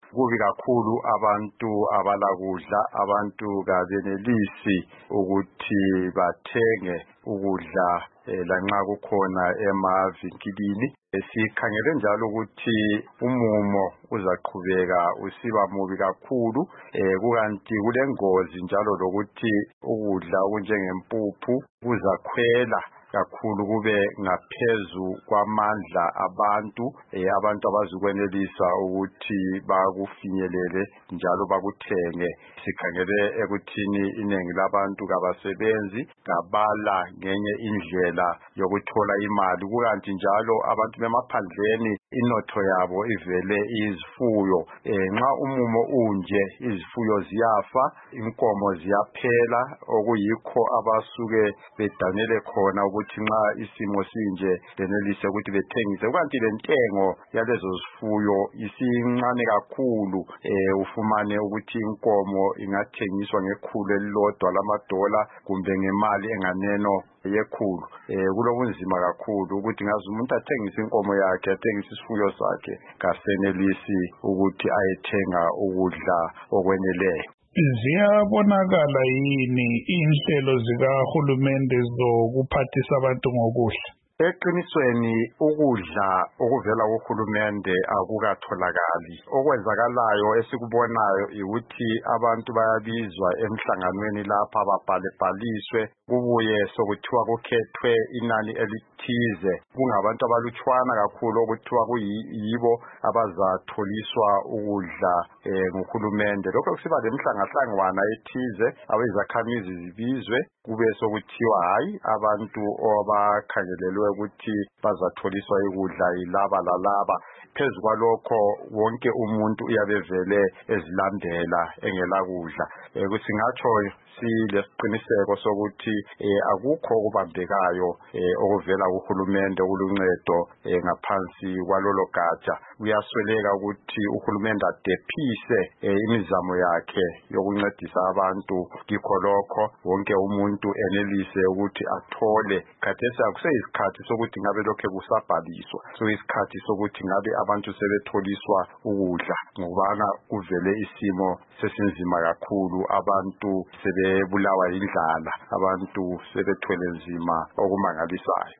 kubi kakhulu abantu abalakudla, abantu kabenelisi ukuthi bathenge ukudla lanxa kukhona emavinkilini. Sikhangele njalo ukuthi umumo uzaqhubeka usiba mubi kakhulu, kukanti kulengozi njalo lokuthi ukudla okunjengempuphu kuzakhwela kakhulu kube ngaphezu kwamandla abantu abazukwenelisa ukuthi bakufinyelele njalo bakuthenge. Sikhangele ekuthini inengi labantu kabasebenzi, kabala ngenye indlela yokuthola imali, kukanti njalo abantu bemaphandleni inotho yabo ivele izifuyo. Nxa umumo unje izifuyo ziyafa, inkomo ziyaphela, okuyikho abasuke bedanele khona ukuthi nxa isimo sinje benelise ukuthi bethengise. Kukanti lentengo yalezo zifuyo isincane kakhulu, ufumane ukuthi inkomo ingathengiswa $100 lamadola kumbe ngemali enganeno yekhulu. Kulobunzima kakhulu ukuthi ngazi umuntu athengisa inkomo yakhe, athengisa isifuyo sakhe, kasenelisi ukuthi ayethenga ukudla okweneleyo. Ziyabonakala yini inhlelo zikahulumende zokuphathisa abantu ngokudla? Eqinisweni ukudla okuvela kuhulumende akukatholakali. Okwenzakalayo esikubonayo ukuthi abantu bayabizwa emhlanganweni lapha babhaliswe, kubuye sokuthiwa kukhethwe inani elithize, kungabantu abalutshwana kakhulu okuthiwa kuyibo abazatholiswa ukudla nguhulumende. Lokho kusiba lemhlangahlangwana ethize, abezakhamizi zibizwe, kube sokuthiwa hayi abantu abakhangelelwe ukuthi bazatholiswa ukudla yilaba lalaba. Phezu kwalokho wonke umuntu uyabevele ezilambela engela kudla. Kusingatsho silesiqiniseko sokuthi akukho okubambekayo okuvela kuhulumende okuluncedo ngaphansi kwalolo gatsha. Kuyasweleka ukuthi uhulumende adephise imizamo yakhe yokuncedisa abantu. Kikho lokho wonke umuntu enelise ukuthi athole. Khathesi akuseyisikhathi sokuthi ngabe lokho kusabhaliswa, isikhathi sokuthi ngabe abantu sebetholiswa ukudla, ngobana kuvele isimo sesinzima kakhulu. Abantu sebebulawa yindlala, abantu sebethwele nzima okumangalisayo.